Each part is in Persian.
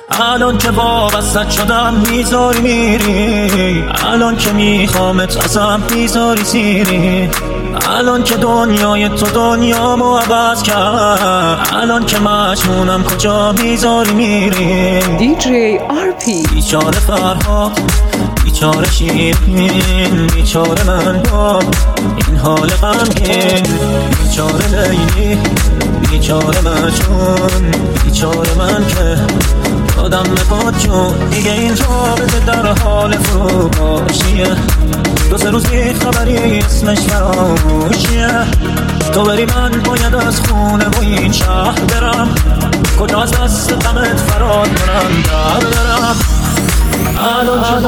الان که وابستت شدم میذاری میری، الان که میخوامت ازم میذاری سیری، الان که دنیای تو دنیامو عوض کرد، الان که مجنونم کجا میذاری میری. دیجی آرپی. بیچاره فرهاد، بیچاره شیرین، بیچاره من با این حال غمگین، بیچاره لیلی، بیچاره مجنون، بیچاره من که دادم نباد جون. دیگه اینجا بده در حال فروپاشیه، دو سه روز بی خبری اسمش فراموشیه. تو بری من باید از خونه و این شهر برم، کجا از دست غمت فرار کنم در برم. الان که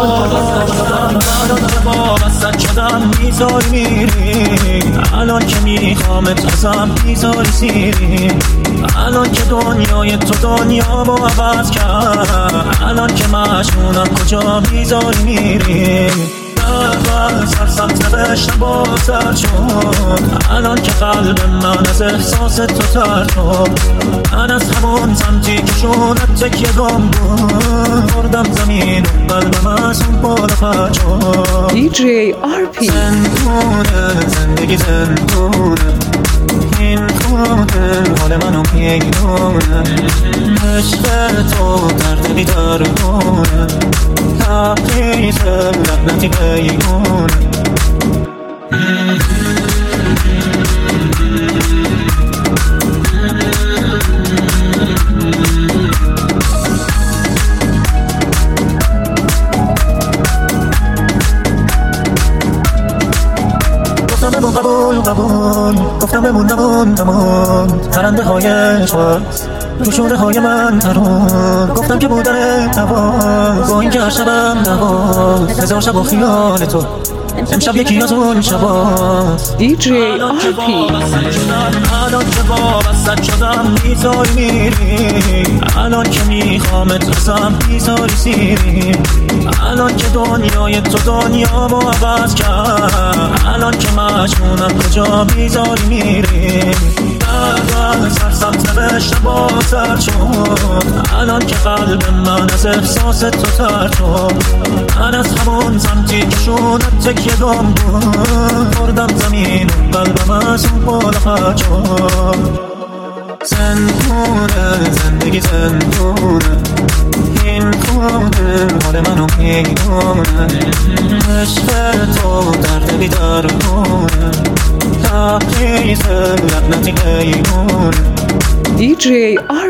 وابستت شدم میذاری میری، الان که میخوامت ازم میذاری سیری، الان که دنیای تو دنیامو عوض کرد، الان که مجنونم کجا میذاری میری. سر سمت نوشتم با سر شد، الان که قلب من از احساس تو تر شد. من از همون سمتی که شونت تکیه گم بود، بردم زمین و قلبم از اون بالا پر شد. دیجی آرپی. زندونه زندگی زندونه، این خونه حال منو میدونه، عشق تو درد بیدارونه، تحقیص لعنتی بیگونه. گفتم بمون قبول قبول، گفتم بمون نمون پرنده های عشقست تو شونه های من ترون. گفتم که بودن نواز با این که هر شبم نواز، هزار شب و خیال تو امشب یکی از اون شباست. دیجی آرپی. الان که وابستت شدم میذاری میری، الان که میخوامت ازم میذاری سیری، الان که دنیای تو دنیامو عوض کرد، الان که مجنونم کجا میذاری میری. سر سمت نوشتم با سر شد، الان که قلب من از احساس تو تر شد. من از همون سمتی که شونت تکیه گم بود، بردم زمین و قلبم از اون بالا پر شد. زندونه زندگی زندونه، این خونه حال منو میدونه، عشق تو درد بیدارونه، تحقیص لعنتی بیگونه. دیجی آرپی.